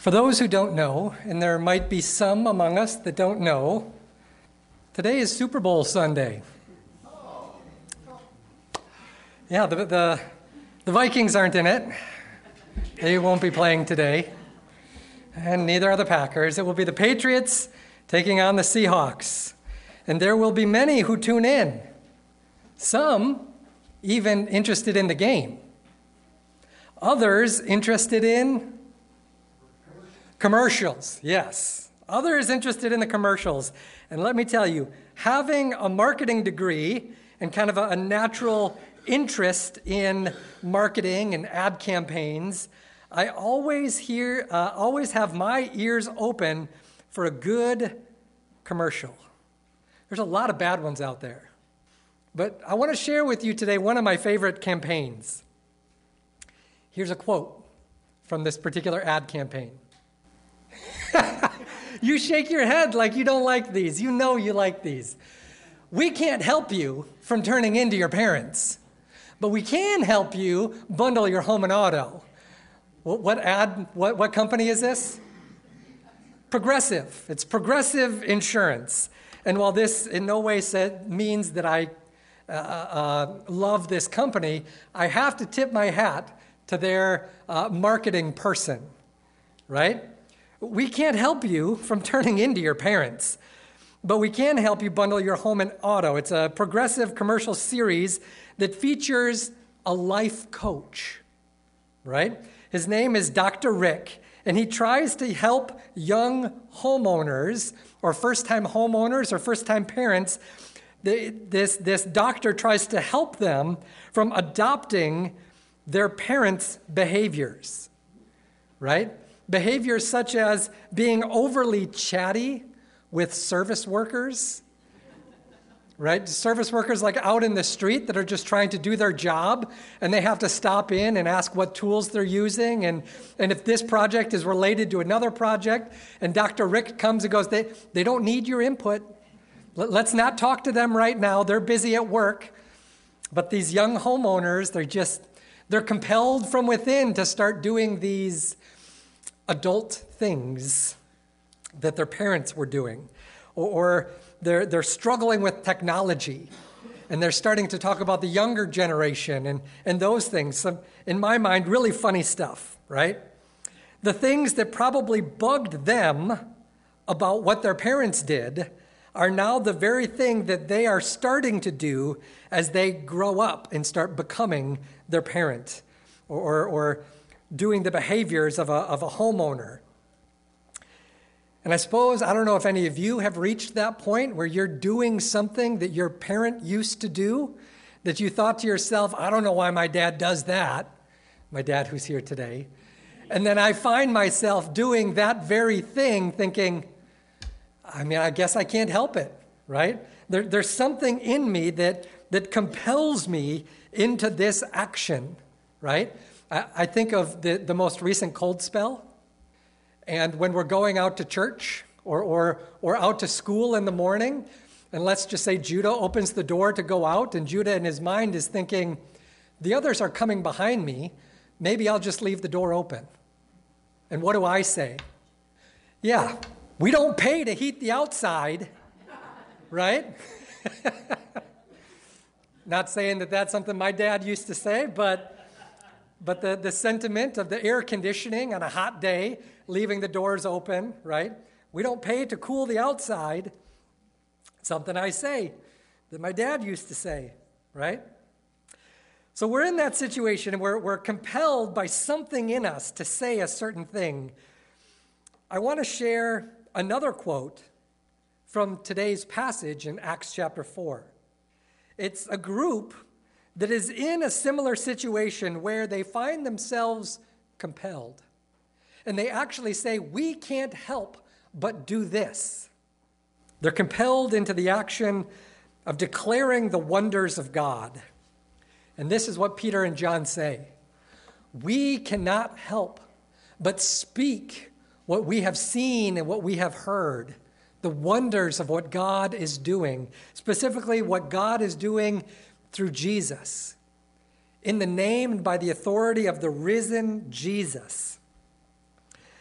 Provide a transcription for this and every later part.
For those who don't know, and there might be some among us that don't know, today is Super Bowl Sunday. Yeah, the Vikings aren't in it. They won't be playing today. And neither are the Packers. It will be the Patriots taking on the Seahawks. And there will be many who tune in. Some even interested in the game. Others interested in commercials, yes. Others interested in the commercials. And let me tell you, having a marketing degree and kind of a natural interest in marketing and ad campaigns, I always have my ears open for a good commercial. There's a lot of bad ones out there. But I want to share with you today one of my favorite campaigns. Here's a quote from this particular ad campaign. You shake your head like you don't like these. You know you like these. We can't help you from turning into your parents, but we can help you bundle your home and auto. What company is this? Progressive. It's Progressive Insurance. And while this in no way means that I love this company, I have to tip my hat to their marketing person, right? We can't help you from turning into your parents, but we can help you bundle your home and auto. It's a Progressive commercial series that features a life coach, right? His name is Dr. Rick, and he tries to help young homeowners or first-time homeowners or first-time parents. This doctor tries to help them from adopting their parents' behaviors, right? Behaviors such as being overly chatty with service workers, right? Service workers like out in the street that are just trying to do their job, and they have to stop in and ask what tools they're using, and if this project is related to another project, and Dr. Rick comes and goes, they don't need your input. Let's not talk to them right now. They're busy at work. But these young homeowners, they're compelled from within to start doing these adult things that their parents were doing, or they're struggling with technology, and they're starting to talk about the younger generation and those things. Some, in my mind, really funny stuff, right? The things that probably bugged them about what their parents did are now the very thing that they are starting to do as they grow up and start becoming their parent or doing the behaviors of a homeowner. And I don't know if any of you have reached that point where you're doing something that your parent used to do, that you thought to yourself, I don't know why my dad does that, my dad who's here today. And then I find myself doing that very thing thinking, I guess I can't help it, right? There's something in me that compels me into this action, right? I think of the most recent cold spell, and when we're going out to church or out to school in the morning, and let's just say Judah opens the door to go out, and Judah in his mind is thinking, the others are coming behind me, maybe I'll just leave the door open. And what do I say? Yeah, we don't pay to heat the outside, right? Not saying that that's something my dad used to say, but the sentiment of the air conditioning on a hot day, leaving the doors open, right? We don't pay to cool the outside. Something I say that my dad used to say, right? So we're in that situation, and we're compelled by something in us to say a certain thing. I want to share another quote from today's passage in Acts chapter 4. It's a group that is in a similar situation where they find themselves compelled. And they actually say, we can't help but do this. They're compelled into the action of declaring the wonders of God. And this is what Peter and John say. We cannot help but speak what we have seen and what we have heard, the wonders of what God is doing, specifically what God is doing through Jesus, in the name and by the authority of the risen Jesus.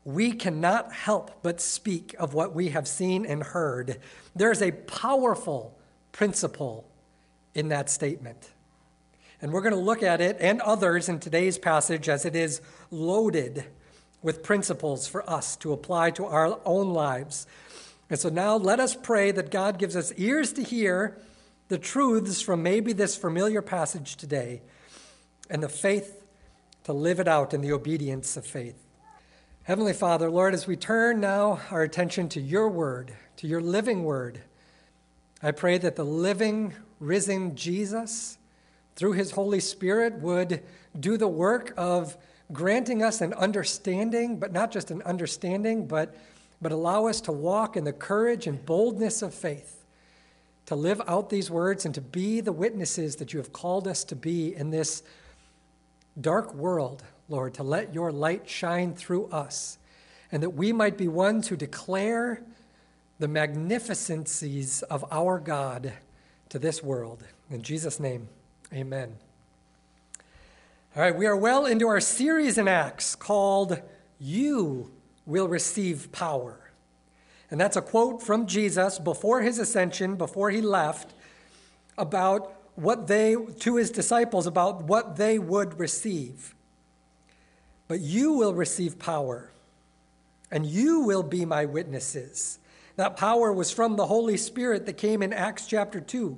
we cannot help but speak of what we have seen and heard. There's a powerful principle in that statement. And we're going to look at it and others in today's passage as it is loaded with principles for us to apply to our own lives. And so now let us pray that God gives us ears to hear the truths from maybe this familiar passage today and the faith to live it out in the obedience of faith. Heavenly Father, Lord, as we turn now our attention to your word, to your living word, I pray that the living, risen Jesus, through his Holy Spirit, would do the work of granting us an understanding, but not just an understanding, but allow us to walk in the courage and boldness of faith, to live out these words and to be the witnesses that you have called us to be in this dark world, Lord, to let your light shine through us, and that we might be ones who declare the magnificencies of our God to this world. In Jesus' name, amen. All right, we are well into our series in Acts called You Will Receive Power. And that's a quote from Jesus before his ascension, before he left, about to his disciples, about what they would receive. But you will receive power, and you will be my witnesses. That power was from the Holy Spirit that came in Acts chapter 2.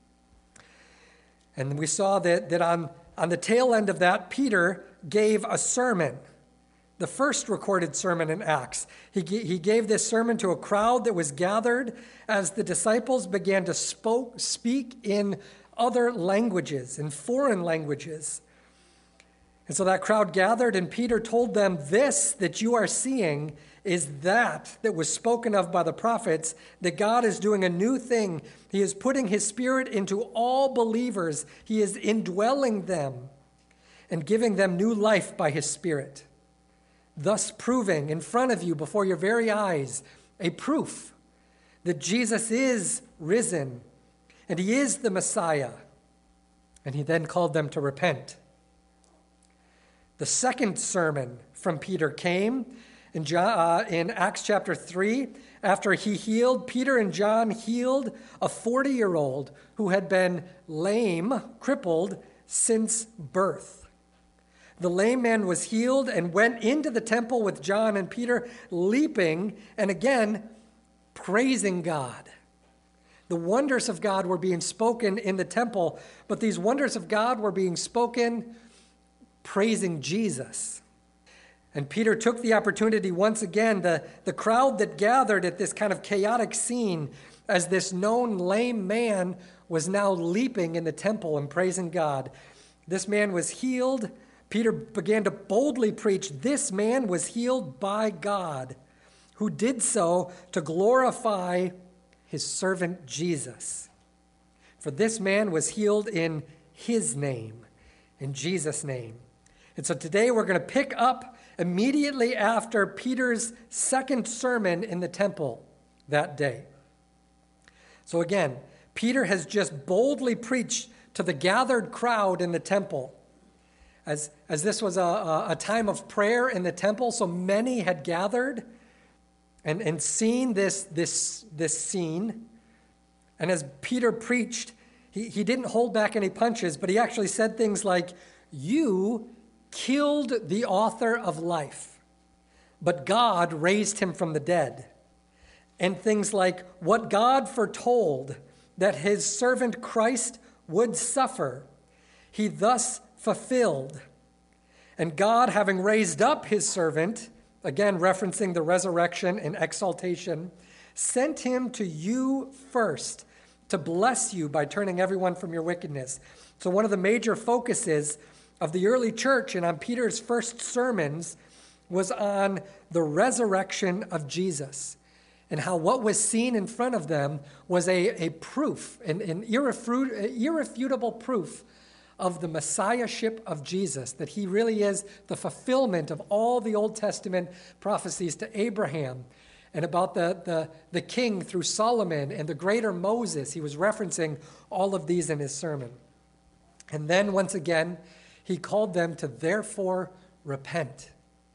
And we saw that on the tail end of that, Peter gave a sermon, the first recorded sermon in Acts. He gave this sermon to a crowd that was gathered as the disciples began to speak in other languages, in foreign languages. And so that crowd gathered, and Peter told them, this that you are seeing is that was spoken of by the prophets, that God is doing a new thing. He is putting his Spirit into all believers. He is indwelling them and giving them new life by his Spirit, thus proving in front of you before your very eyes a proof that Jesus is risen and he is the Messiah. And he then called them to repent. The second sermon from Peter came in Acts chapter 3, after Peter and John healed a 40-year-old who had been lame, crippled, since birth. The lame man was healed and went into the temple with John and Peter, leaping and again praising God. The wonders of God were being spoken in the temple, but these wonders of God were being spoken praising Jesus. And Peter took the opportunity once again, the crowd that gathered at this kind of chaotic scene as this known lame man was now leaping in the temple and praising God. This man was healed. Peter began to boldly preach, this man was healed by God, who did so to glorify his servant Jesus. For this man was healed in his name, in Jesus' name. And so today we're going to pick up immediately after Peter's second sermon in the temple that day. So again, Peter has just boldly preached to the gathered crowd in the temple. As this was a time of prayer in the temple, so many had gathered and seen this scene. And as Peter preached, he didn't hold back any punches, but he actually said things like, you killed the author of life, but God raised him from the dead. And things like, what God foretold that his servant Christ would suffer, he thus fulfilled. And God, having raised up his servant, again referencing the resurrection and exaltation, sent him to you first to bless you by turning everyone from your wickedness. So one of the major focuses of the early church and on Peter's first sermons was on the resurrection of Jesus and how what was seen in front of them was a proof, an irrefutable proof of the messiahship of Jesus, that he really is the fulfillment of all the Old Testament prophecies to Abraham and about the king through Solomon and the greater Moses. He was referencing all of these in his sermon. And then once again, he called them to therefore repent.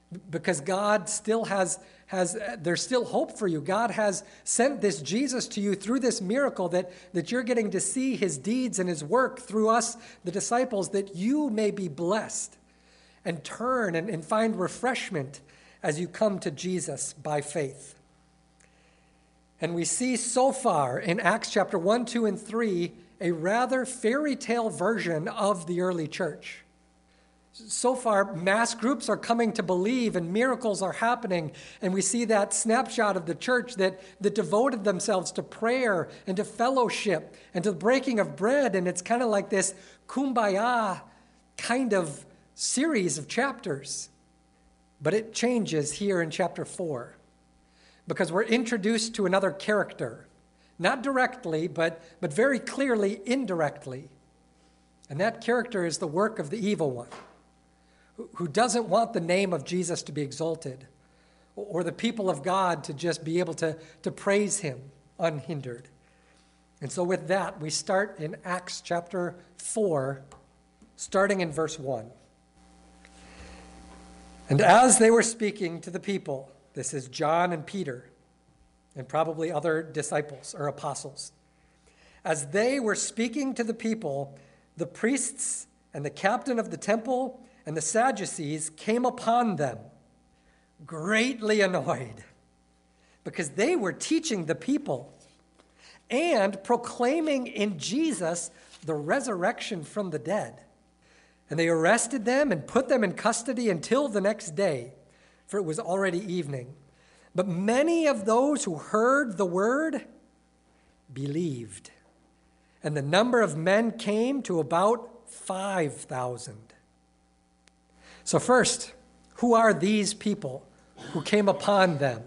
because God still there's still hope for you. God has sent this Jesus to you through this miracle that you're getting to see his deeds and his work through us, the disciples, that you may be blessed and turn and find refreshment as you come to Jesus by faith. And we see so far in Acts chapter 1, 2, and 3 a rather fairy tale version of the early church. So far, mass groups are coming to believe and miracles are happening. And we see that snapshot of the church that devoted themselves to prayer and to fellowship and to the breaking of bread. And it's kind of like this kumbaya kind of series of chapters. But it changes here in chapter 4 because we're introduced to another character, not directly, but very clearly indirectly. And that character is the work of the evil one, who doesn't want the name of Jesus to be exalted or the people of God to just be able to praise him unhindered. And so with that, we start in Acts chapter 4, starting in verse 1. And as they were speaking to the people, this is John and Peter, and probably other disciples or apostles. As they were speaking to the people, the priests and the captain of the temple and the Sadducees came upon them, greatly annoyed, because they were teaching the people and proclaiming in Jesus the resurrection from the dead. And they arrested them and put them in custody until the next day, for it was already evening. But many of those who heard the word believed, and the number of men came to about 5,000. So first, who are these people who came upon them?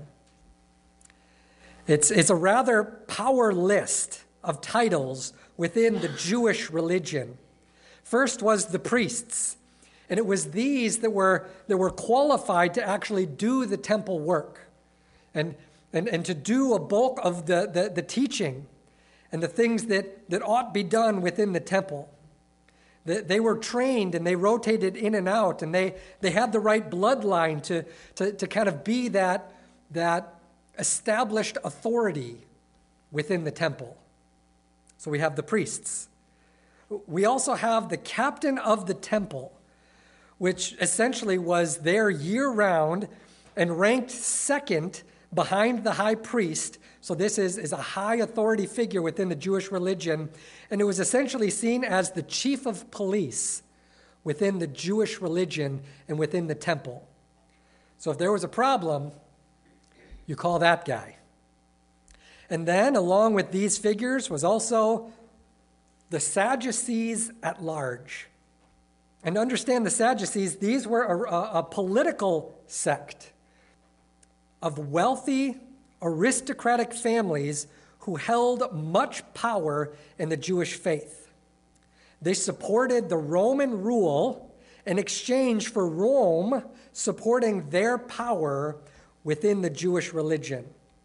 It's a rather power list of titles within the Jewish religion. First was the priests, and it was these that were qualified to actually do the temple work and to do a bulk of the teaching and the things that ought be done within the temple. They were trained and they rotated in and out, and they had the right bloodline to kind of be that established authority within the temple. So we have the priests. We also have the captain of the temple, which essentially was there year-round and ranked second behind the high priest. So this is a high authority figure within the Jewish religion, and it was essentially seen as the chief of police within the Jewish religion and within the temple. So if there was a problem, you call that guy. And then, along with these figures, was also the Sadducees at large. And understand the Sadducees, these were a political sect of wealthy, aristocratic families who held much power in the Jewish faith. They supported the Roman rule in exchange for Rome supporting their power within the Jewish religion.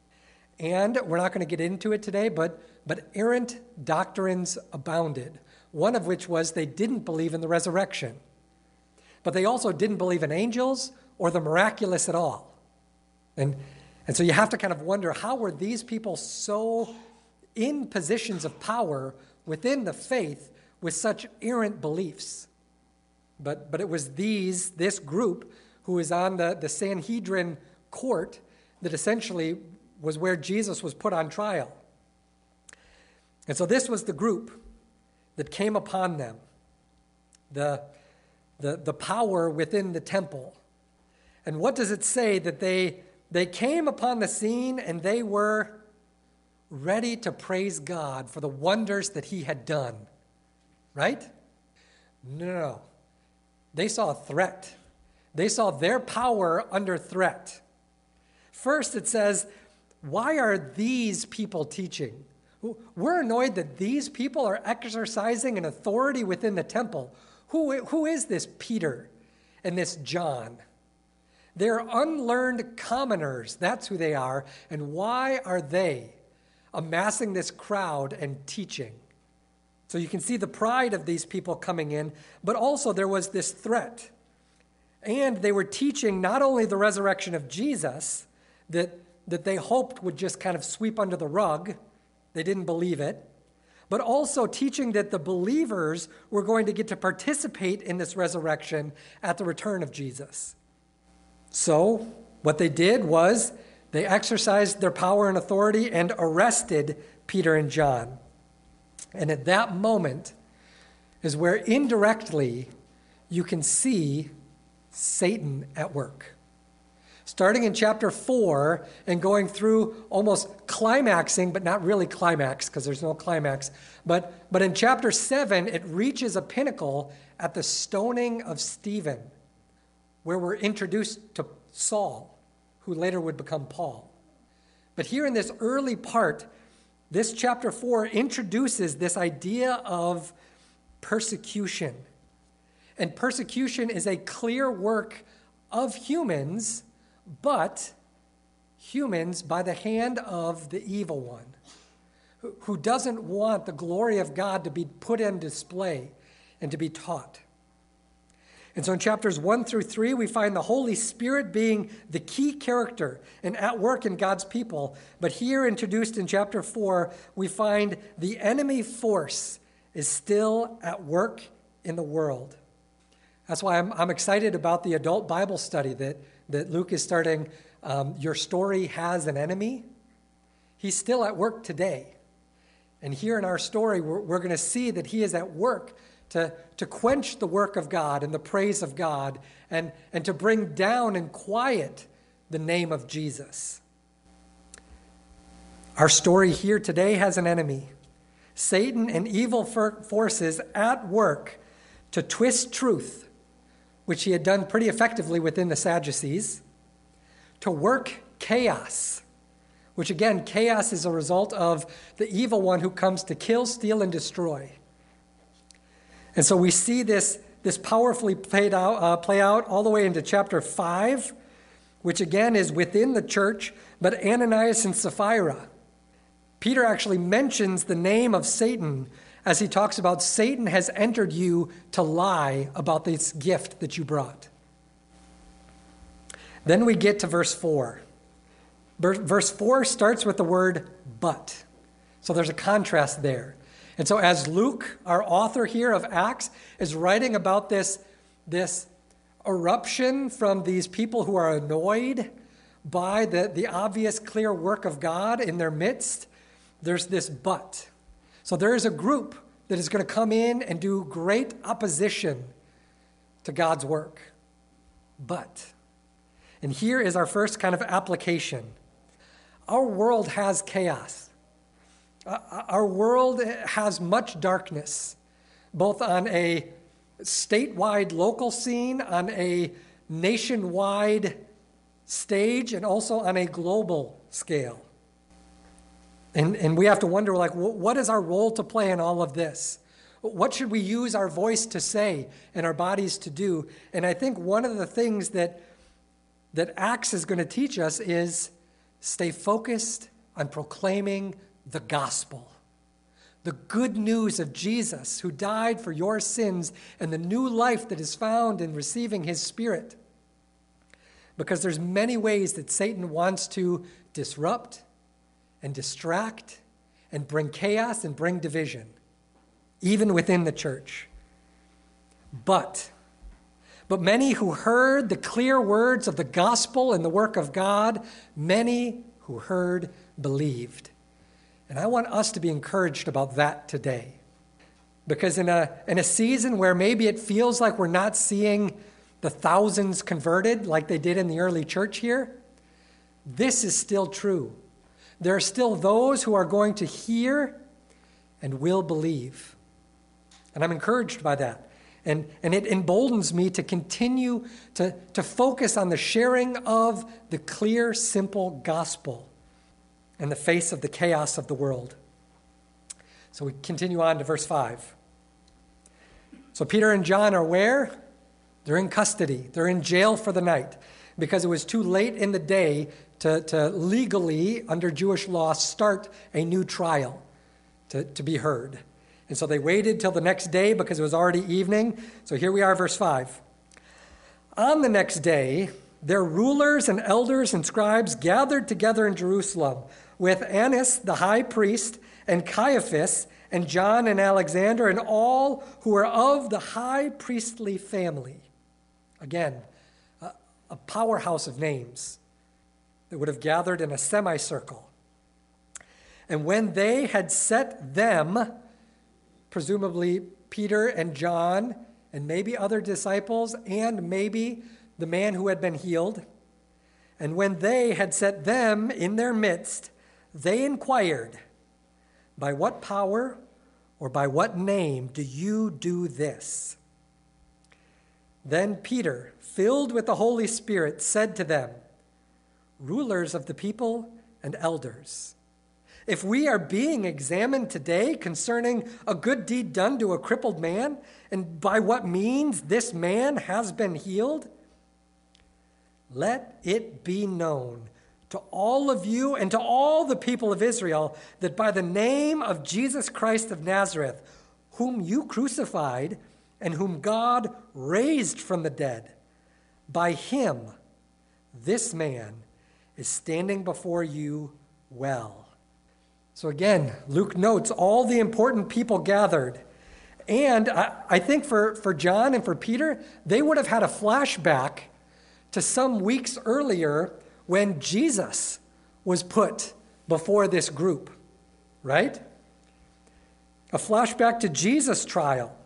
And we're not going to get into it today, but errant doctrines abounded, one of which was they didn't believe in the resurrection. But they also didn't believe in angels or the miraculous at all. And so you have to kind of wonder, how were these people so in positions of power within the faith with such errant beliefs? But it was this group who was on the Sanhedrin court that essentially was where Jesus was put on trial. And so this was the group that came upon them, the power within the temple. And what does it say? That they came upon the scene and they were ready to praise God for the wonders that he had done. Right? No. They saw a threat. They saw their power under threat. First, it says, why are these people teaching? We're annoyed that these people are exercising an authority within the temple. Who is this Peter and this John? They're unlearned commoners. That's who they are. And why are they amassing this crowd and teaching? So you can see the pride of these people coming in, but also there was this threat. And they were teaching not only the resurrection of Jesus that they hoped would just kind of sweep under the rug, they didn't believe it, but also teaching that the believers were going to get to participate in this resurrection at the return of Jesus. So what they did was they exercised their power and authority and arrested Peter and John. And at that moment is where indirectly you can see Satan at work. Starting in chapter 4 and going through almost climaxing, but not really climax because there's no climax. But in chapter 7, it reaches a pinnacle at the stoning of Stephen, where we're introduced to Saul, who later would become Paul. But here in this early part, this chapter 4 introduces this idea of persecution. And persecution is a clear work of humans, but humans by the hand of the evil one, who doesn't want the glory of God to be put on display and to be taught. And so in chapters 1 through 3, we find the Holy Spirit being the key character and at work in God's people. But here, introduced in chapter 4, we find the enemy force is still at work in the world. That's why I'm excited about the adult Bible study that Luke is starting. Your story has an enemy. He's still at work today. And here in our story, we're going to see that he is at work to quench the work of God and the praise of God and to bring down and quiet the name of Jesus. Our story here today has an enemy. Satan and evil forces at work to twist truth, which he had done pretty effectively within the Sadducees, to work chaos, which again, chaos is a result of the evil one who comes to kill, steal, and destroy. And so we see this powerfully play out all the way into chapter 5, which again is within the church, but Ananias and Sapphira. Peter actually mentions the name of Satan as he talks about Satan has entered you to lie about this gift that you brought. Then we get to verse 4. Verse 4 starts with the word but. So there's a contrast there. And so as Luke, our author here of Acts, is writing about this eruption from these people who are annoyed by the obvious clear work of God in their midst, there's this but. So there is a group that is going to come in and do great opposition to God's work. But, and here is our first kind of application. Our world has chaos. Our world has much darkness, both on a statewide local scene, on a nationwide stage, and also on a global scale. And we have to wonder, like, what is our role to play in all of this? What should we use our voice to say and our bodies to do? And I think one of the things that Acts is going to teach us is stay focused on proclaiming the gospel, the good news of Jesus who died for your sins and the new life that is found in receiving his Spirit. Because there's many ways that Satan wants to disrupt and distract and bring chaos and bring division, even within the church. But many who heard the clear words of the gospel and the work of God, many who heard believed. And I want us to be encouraged about that today. Because in a season where maybe it feels like we're not seeing the thousands converted like they did in the early church here, this is still true. There are still those who are going to hear and will believe. And I'm encouraged by that. And it emboldens me to continue to focus on the sharing of the clear, simple gospel in the face of the chaos of the world. So we continue on to verse 5. So Peter and John are where? They're in custody. They're in jail for the night because it was too late in the day to legally, under Jewish law, start a new trial to be heard. And so they waited till the next day because it was already evening. So here we are, verse 5. On the next day, their rulers and elders and scribes gathered together in Jerusalem with Annas the high priest and Caiaphas and John and Alexander and all who were of the high priestly family. Again, a powerhouse of names that would have gathered in a semicircle. And when they had set them, presumably Peter and John and maybe other disciples and maybe the man who had been healed, and when they had set them in their midst, they inquired, "By what power or by what name do you do this?" Then Peter, filled with the Holy Spirit, said to them, "Rulers of the people and elders, if we are being examined today concerning a good deed done to a crippled man, and by what means this man has been healed, let it be known to all of you and to all the people of Israel that by the name of Jesus Christ of Nazareth, whom you crucified and whom God raised from the dead, by him this man is standing before you well." So again, Luke notes all the important people gathered. And I think for John and for Peter, they would have had a flashback to some weeks earlier when Jesus was put before this group, right? A flashback to Jesus' trial.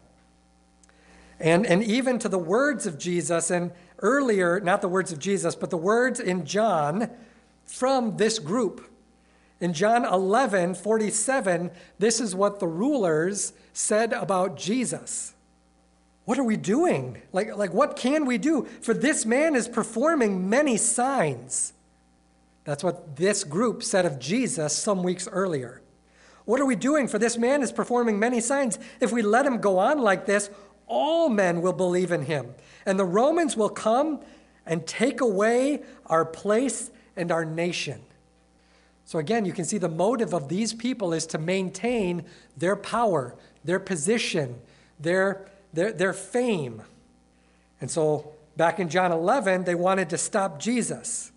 And even to the words of Jesus, and earlier, not the words of Jesus, but the words in John from this group. In John 11:47, this is what the rulers said about Jesus. What are we doing? Like what can we do? For this man is performing many signs. That's what this group said of Jesus some weeks earlier. What are we doing? For this man is performing many signs. If we let him go on like this, all men will believe in him. And the Romans will come and take away our place and our nation. So again, you can see the motive of these people is to maintain their power, their position, their fame. And so back in John 11, they wanted to stop Jesus.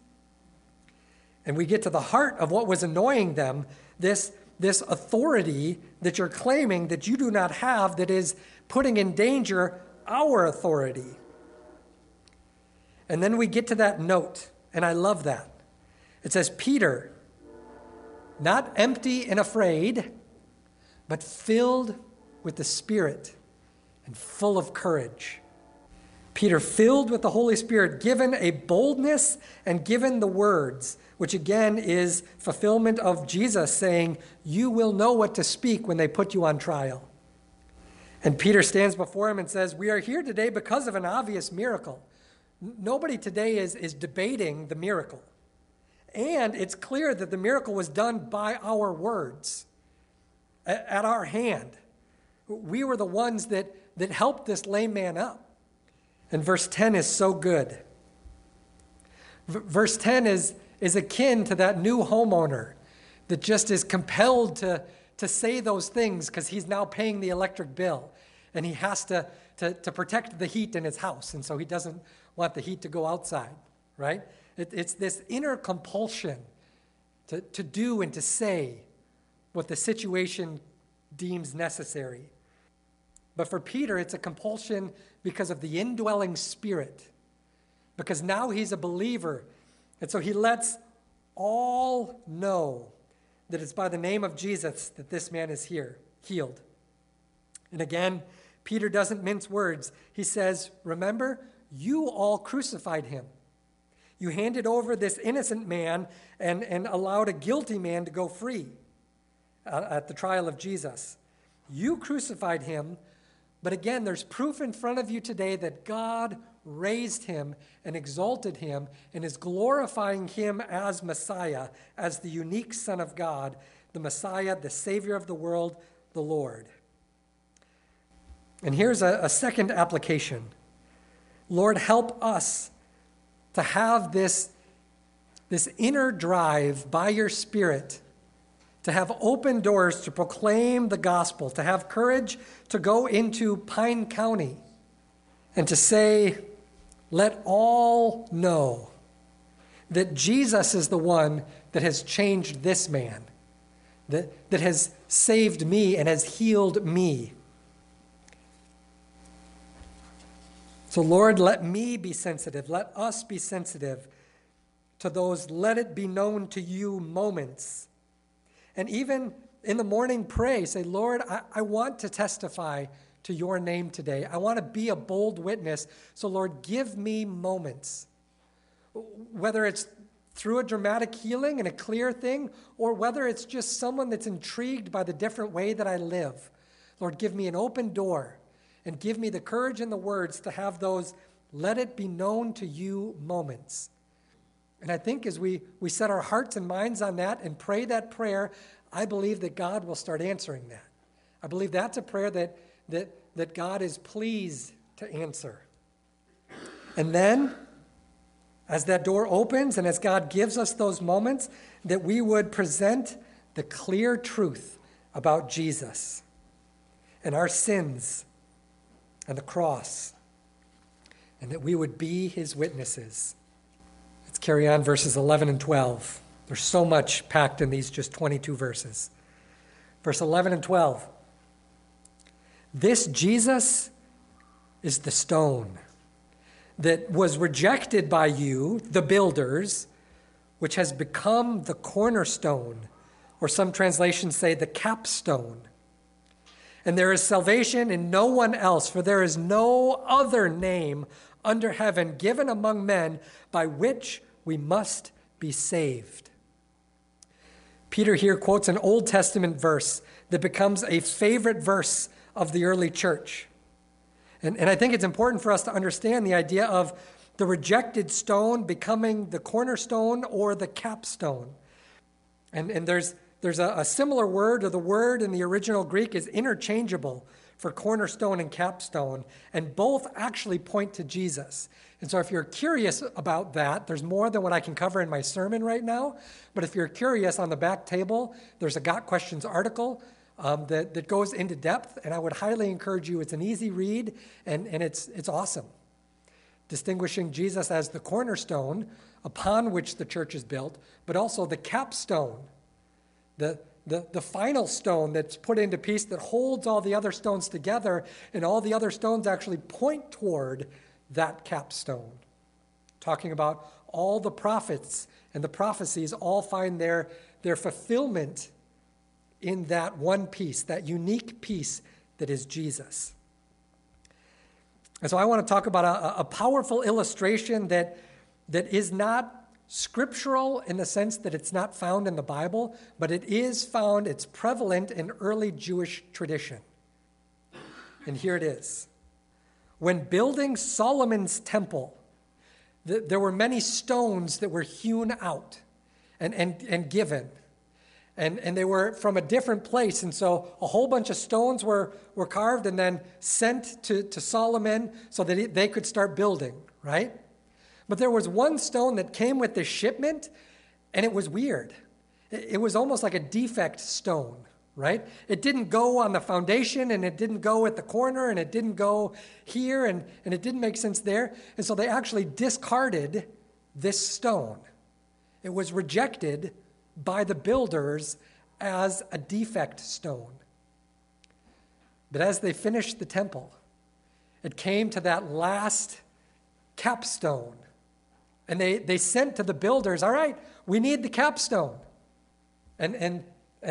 And we get to the heart of what was annoying them, this authority that you're claiming that you do not have, that is putting in danger our authority. And then we get to that note, and I love that. It says, Peter, not empty and afraid, but filled with the Spirit and full of courage. Peter, filled with the Holy Spirit, given a boldness and given the words, which again is fulfillment of Jesus saying, you will know what to speak when they put you on trial. And Peter stands before him and says, we are here today because of an obvious miracle. Nobody today is debating the miracle. And it's clear that the miracle was done by our words, at our hand. We were the ones that helped this lame man up. And verse 10 is so good. Verse 10 is akin to that new homeowner that just is compelled to say those things because he's now paying the electric bill. And he has to protect the heat in his house. And so he doesn't want the heat to go outside, right? It's this inner compulsion to do and to say what the situation deems necessary. But for Peter, it's a compulsion because of the indwelling Spirit, because now he's a believer. And so he lets all know that it's by the name of Jesus that this man is healed. And again, Peter doesn't mince words. He says, remember, you all crucified him. You handed over this innocent man and allowed a guilty man to go free at the trial of Jesus. You crucified him, but again, there's proof in front of you today that God raised him and exalted him and is glorifying him as Messiah, as the unique Son of God, the Messiah, the Savior of the world, the Lord. And here's a second application. Lord, help us to have this inner drive by your Spirit, to have open doors to proclaim the gospel, to have courage to go into Pine County and to say, let all know that Jesus is the one that has changed this man, that has saved me and has healed me. So Lord, let me be sensitive. Let us be sensitive to those let it be known to you moments. And even in the morning, pray. Say, Lord, I want to testify to your name today. I want to be a bold witness. So Lord, give me moments. Whether it's through a dramatic healing and a clear thing, or whether it's just someone that's intrigued by the different way that I live. Lord, give me an open door and give me the courage and the words to have those let it be known to you moments. And I think as we set our hearts and minds on that and pray that prayer, I believe that God will start answering that. I believe that's a prayer that God is pleased to answer. And then, as that door opens and as God gives us those moments, that we would present the clear truth about Jesus and our sins and the cross, and that we would be his witnesses. Let's carry on verses 11 and 12. There's so much packed in these just 22 verses. Verse 11 and 12. This Jesus is the stone that was rejected by you, the builders, which has become the cornerstone, or some translations say the capstone. And there is salvation in no one else, for there is no other name under heaven given among men by which we must be saved. Peter here quotes an Old Testament verse that becomes a favorite verse of the early church. And I think it's important for us to understand the idea of the rejected stone becoming the cornerstone or the capstone. And there's a similar word, or the word in the original Greek is interchangeable for cornerstone and capstone, and both actually point to Jesus. And so if you're curious about that, there's more than what I can cover in my sermon right now, but if you're curious, on the back table, there's a Got Questions article that goes into depth, and I would highly encourage you. It's an easy read, and it's awesome. Distinguishing Jesus as the cornerstone upon which the church is built, but also the capstone, the final stone that's put into piece that holds all the other stones together, and all the other stones actually point toward that capstone. Talking about all the prophets and the prophecies all find their fulfillment in that one piece, that unique piece that is Jesus. And so I want to talk about a powerful illustration that is not scriptural in the sense that it's not found in the Bible, but it is found, it's prevalent in early Jewish tradition. And here it is. When building Solomon's temple, there were many stones that were hewn out and given. And they were from a different place. And so a whole bunch of stones were carved and then sent to Solomon so that they could start building, right? But there was one stone that came with the shipment, and it was weird. It was almost like a defect stone, right? It didn't go on the foundation, and it didn't go at the corner, and it didn't go here, and it didn't make sense there. And so they actually discarded this stone. It was rejected by the builders as a defect stone. But as they finished the temple, it came to that last capstone. And they sent to the builders, all right, we need the capstone. And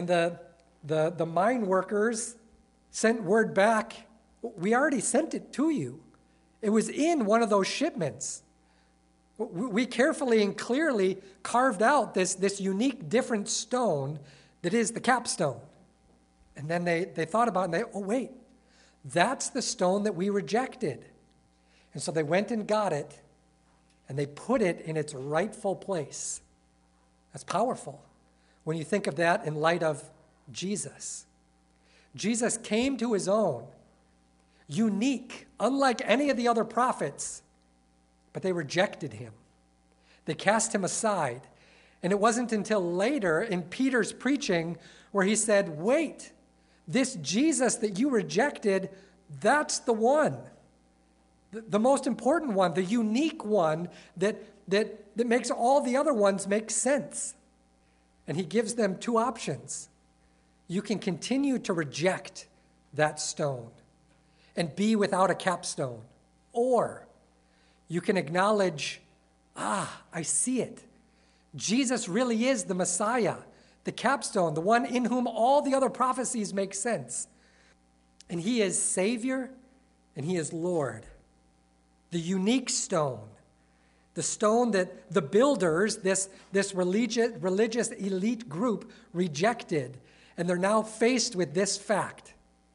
the mine workers sent word back, we already sent it to you. It was in one of those shipments. We carefully and clearly carved out this unique, different stone that is the capstone. And then they thought about it, and wait, that's the stone that we rejected. And so they went and got it, and they put it in its rightful place. That's powerful when you think of that in light of Jesus. Jesus came to his own, unique, unlike any of the other prophets, but they rejected him. They cast him aside. And it wasn't until later in Peter's preaching where he said, wait, this Jesus that you rejected, that's the one. the most important one, the unique one that makes all the other ones make sense. And he gives them two options. You can continue to reject that stone and be without a capstone, or you can acknowledge, I see it. Jesus really is the Messiah, the capstone, the one in whom all the other prophecies make sense. And he is Savior and he is Lord. The unique stone, the stone that the builders, this religious elite group, rejected. And they're now faced with this fact.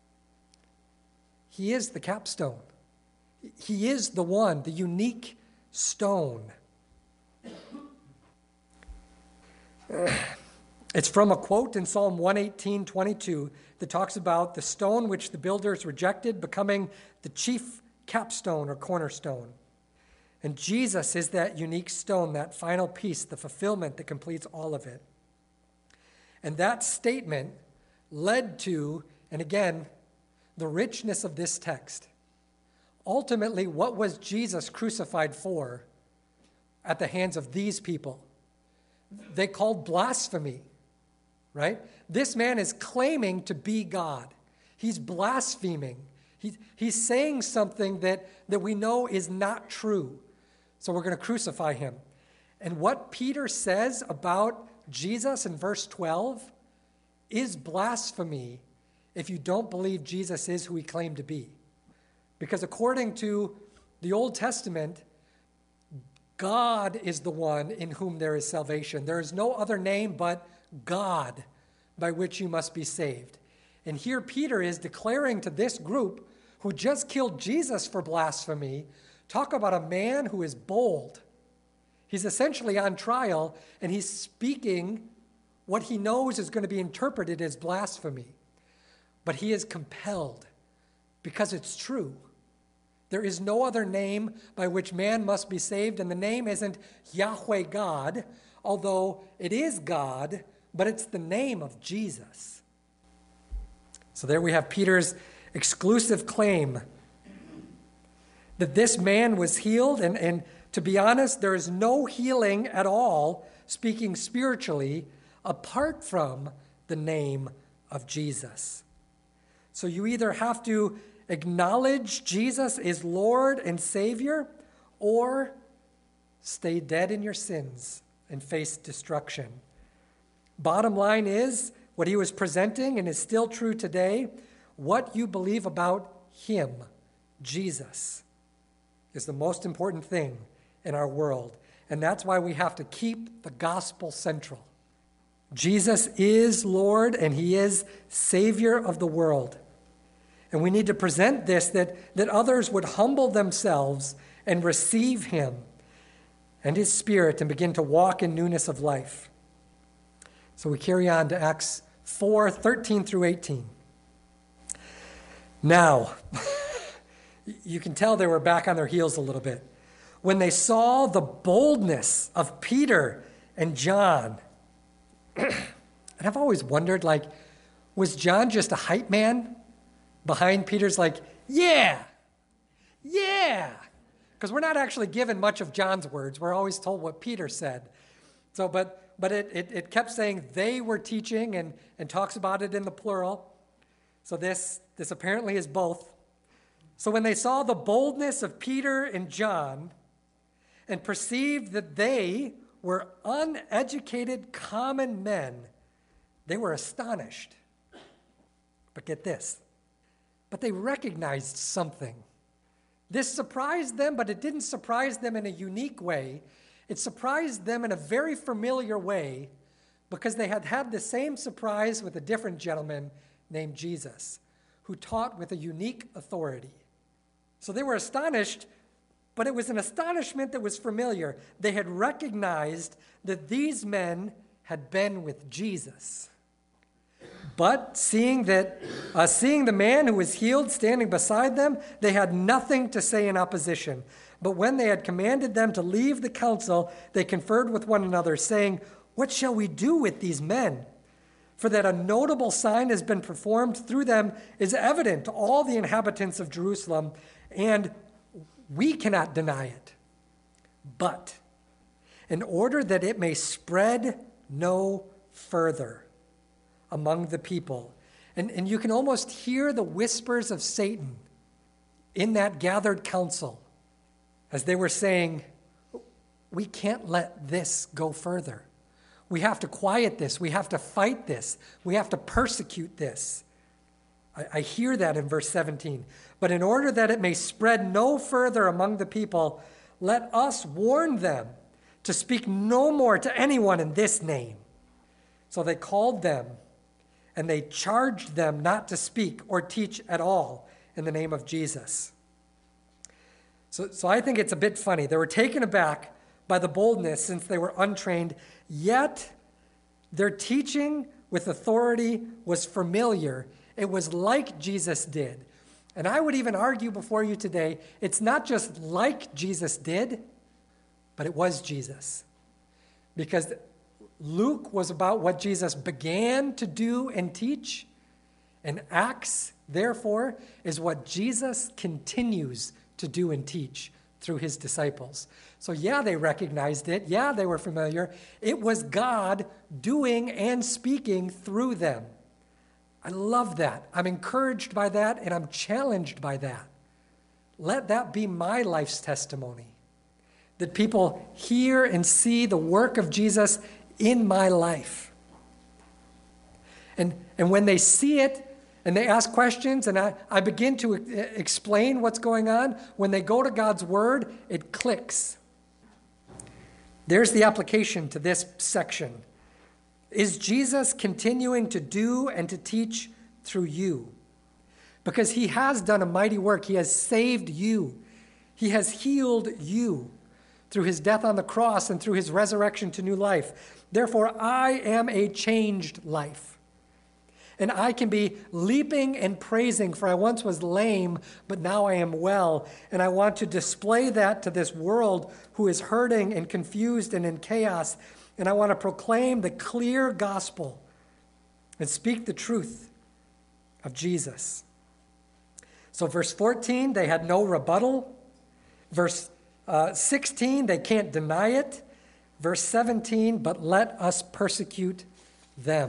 He is the capstone. He is the one, the unique stone. It's from a quote in Psalm 118:22 that talks about the stone which the builders rejected becoming the chief capstone or cornerstone. And Jesus is that unique stone, that final piece, the fulfillment that completes all of it. And that statement led to, and again, the richness of this text. Ultimately, what was Jesus crucified for at the hands of these people? They called blasphemy, right? This man is claiming to be God. He's blaspheming. He's saying something that we know is not true. So we're going to crucify him. And what Peter says about Jesus in verse 12 is blasphemy if you don't believe Jesus is who he claimed to be. Because according to the Old Testament, God is the one in whom there is salvation. There is no other name but God by which you must be saved. And here Peter is declaring to this group who just killed Jesus for blasphemy, talk about a man who is bold. He's essentially on trial, and he's speaking what he knows is going to be interpreted as blasphemy. But he is compelled because it's true. There is no other name by which man must be saved, and the name isn't Yahweh God, although it is God, but it's the name of Jesus. So there we have Peter's exclusive claim that this man was healed, and to be honest, there is no healing at all, speaking spiritually, apart from the name of Jesus. So you either have to acknowledge Jesus is Lord and Savior, or stay dead in your sins and face destruction. Bottom line is, what he was presenting, and is still true today, what you believe about him, Jesus, is the most important thing in our world. And that's why we have to keep the gospel central. Jesus is Lord, and he is Savior of the world. And we need to present this, that others would humble themselves and receive him and his Spirit and begin to walk in newness of life. So we carry on to Acts 4:13 through 18. Now, you can tell they were back on their heels a little bit. When they saw the boldness of Peter and John, and I've always wondered, was John just a hype man behind Peter's yeah. Because we're not actually given much of John's words. We're always told what Peter said. So, but it kept saying they were teaching and talks about it in the plural. So this apparently is both. So when they saw the boldness of Peter and John and perceived that they were uneducated common men, they were astonished. But get this. But they recognized something. This surprised them, but it didn't surprise them in a unique way. It surprised them in a very familiar way because they had had the same surprise with a different gentleman named Jesus, who taught with a unique authority. So they were astonished, but it was an astonishment that was familiar. They had recognized that these men had been with Jesus. But seeing the man who was healed standing beside them, they had nothing to say in opposition. But when they had commanded them to leave the council, they conferred with one another, saying, "What shall we do with these men? For that a notable sign has been performed through them is evident to all the inhabitants of Jerusalem, and We cannot deny it. But in order that it may spread no further among the people, and you can almost hear the whispers of Satan in that gathered council as they were saying, we can't let this go further. We have to quiet this. We have to fight this. We have to persecute this. I hear that in verse 17. But in order that it may spread no further among the people, let us warn them to speak no more to anyone in this name. So they called them, and they charged them not to speak or teach at all in the name of Jesus. So I think it's a bit funny. They were taken aback by the boldness since they were untrained, yet their teaching with authority was familiar. It was like Jesus did. And I would even argue before you today, it's not just like Jesus did, but it was Jesus. Because Luke was about what Jesus began to do and teach, and Acts, therefore, is what Jesus continues to do and teach through his disciples. So yeah, they recognized it. Yeah, they were familiar. It was God doing and speaking through them. I love that. I'm encouraged by that, and I'm challenged by that. Let that be my life's testimony, that people hear and see the work of Jesus in my life. And when they see it, and they ask questions, and I begin to explain what's going on, when they go to God's word, it clicks. There's the application to this section. Is Jesus continuing to do and to teach through you? Because he has done a mighty work. He has saved you. He has healed you through his death on the cross and through his resurrection to new life. Therefore, I am a changed life. And I can be leaping and praising, for I once was lame, but now I am well. And I want to display that to this world who is hurting and confused and in chaos. And I want to proclaim the clear gospel and speak the truth of Jesus. So verse 14, they had no rebuttal. Verse 16, they can't deny it. Verse 17, but let us persecute them.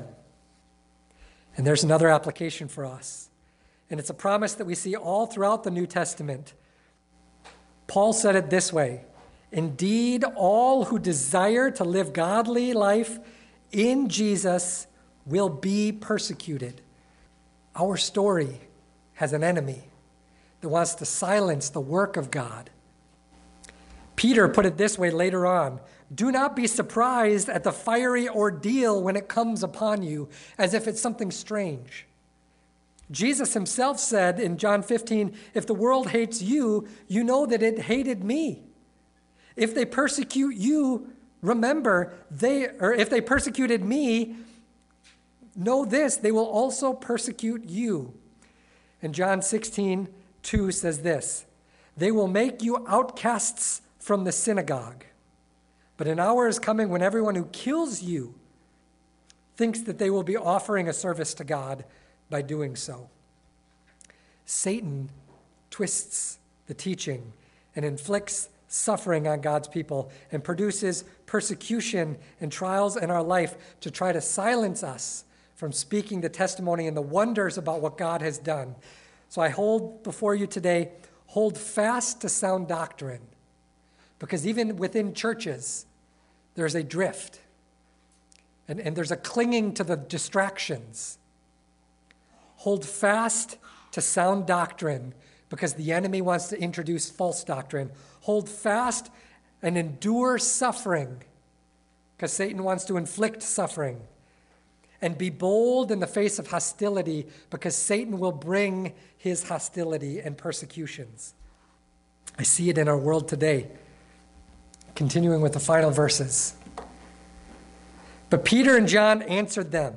And there's another application for us. And it's a promise that we see all throughout the New Testament. Paul said it this way: indeed, all who desire to live godly life in Jesus will be persecuted. Our story has an enemy that wants to silence the work of God. Peter put it this way later on: do not be surprised at the fiery ordeal when it comes upon you, as if it's something strange. Jesus himself said in John 15, if the world hates you, you know that it hated me. If they persecute you, remember, if they persecuted me, know this, they will also persecute you. And John 16:2 says this: they will make you outcasts from the synagogue. But an hour is coming when everyone who kills you thinks that they will be offering a service to God by doing so. Satan twists the teaching and inflicts suffering on God's people and produces persecution and trials in our life to try to silence us from speaking the testimony and the wonders about what God has done. So I hold before you today, hold fast to sound doctrine. Because even within churches, there's a drift. And there's a clinging to the distractions. Hold fast to sound doctrine because the enemy wants to introduce false doctrine. Hold fast and endure suffering because Satan wants to inflict suffering. And be bold in the face of hostility because Satan will bring his hostility and persecutions. I see it in our world today. Continuing with the final verses. But Peter and John answered them,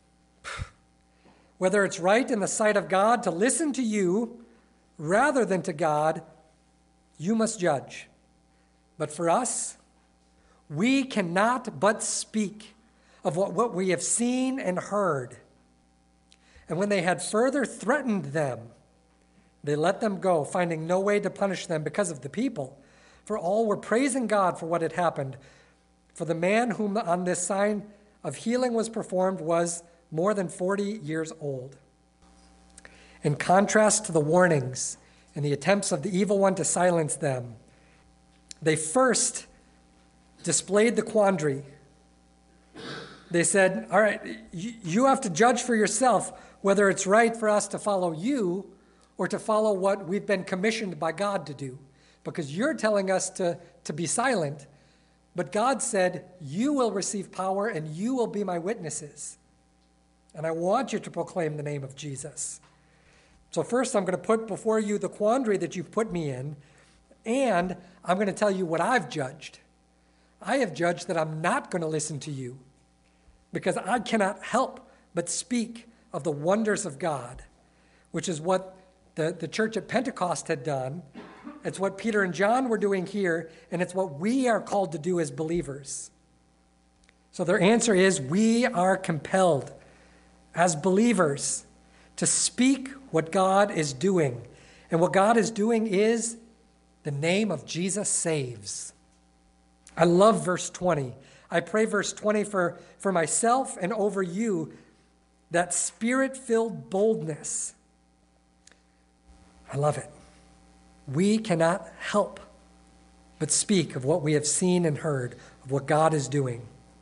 whether it's right in the sight of God to listen to you rather than to God, you must judge. But for us, we cannot but speak of what we have seen and heard. And when they had further threatened them, They let them go, finding no way to punish them because of the people. For all were praising God for what had happened. For the man whom on this sign of healing was performed was more than 40 years old. In contrast to the warnings and the attempts of the evil one to silence them, they first displayed the quandary. They said, all right, you have to judge for yourself whether it's right for us to follow you or to follow what we've been commissioned by God to do. Because you're telling us to be silent, but God said, you will receive power and you will be my witnesses. And I want you to proclaim the name of Jesus. So first, I'm going to put before you the quandary that you've put me in, and I'm going to tell you what I've judged. I have judged that I'm not going to listen to you because I cannot help but speak of the wonders of God, which is what the church at Pentecost had done. It's what Peter and John were doing here, and it's what we are called to do as believers. So their answer is, we are compelled as believers to speak what God is doing. And what God is doing is the name of Jesus saves. I love verse 20. I pray verse 20 for myself and over you, that spirit-filled boldness. I love it. We cannot help but speak of what we have seen and heard, of what God is doing.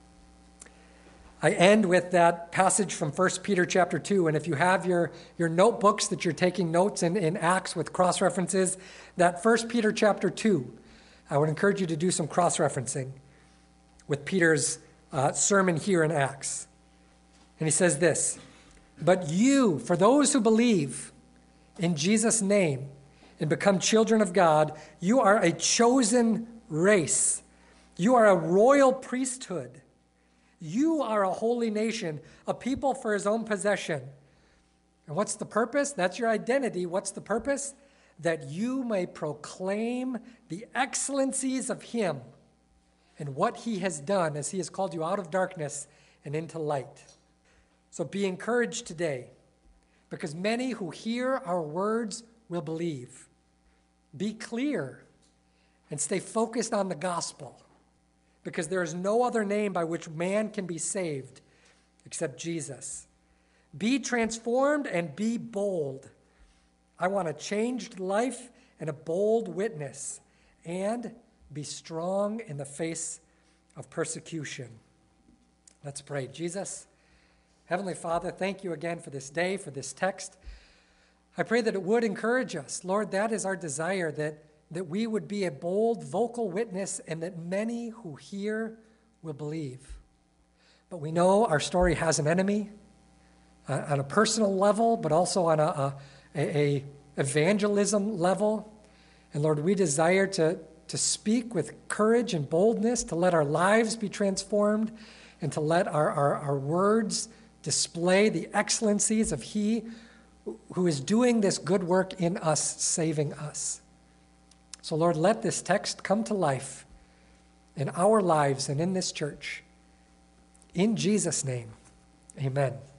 I end with that passage from 1 Peter chapter 2, and if you have your notebooks that you're taking notes in Acts with cross-references, that 1 Peter chapter 2, I would encourage you to do some cross-referencing with Peter's sermon here in Acts. And he says this, but you, for those who believe in Jesus' name and become children of God, you are a chosen race. You are a royal priesthood. You are a holy nation, a people for his own possession. And what's the purpose? That's your identity. What's the purpose? That you may proclaim the excellencies of him and what he has done as he has called you out of darkness and into light. So be encouraged today, because many who hear our words will believe. Be clear and stay focused on the gospel, because there is no other name by which man can be saved except Jesus. Be transformed and be bold. I want a changed life and a bold witness, and be strong in the face of persecution. Let's pray. Jesus, Heavenly Father, thank you again for this day, for this text. I pray that it would encourage us. Lord, that is our desire, that we would be a bold, vocal witness, and that many who hear will believe. But we know our story has an enemy on a personal level, but also on a evangelism level. And Lord, we desire to speak with courage and boldness, to let our lives be transformed, and to let our words display the excellencies of he who is doing this good work in us, saving us. So Lord, let this text come to life in our lives and in this church. In Jesus' name, amen.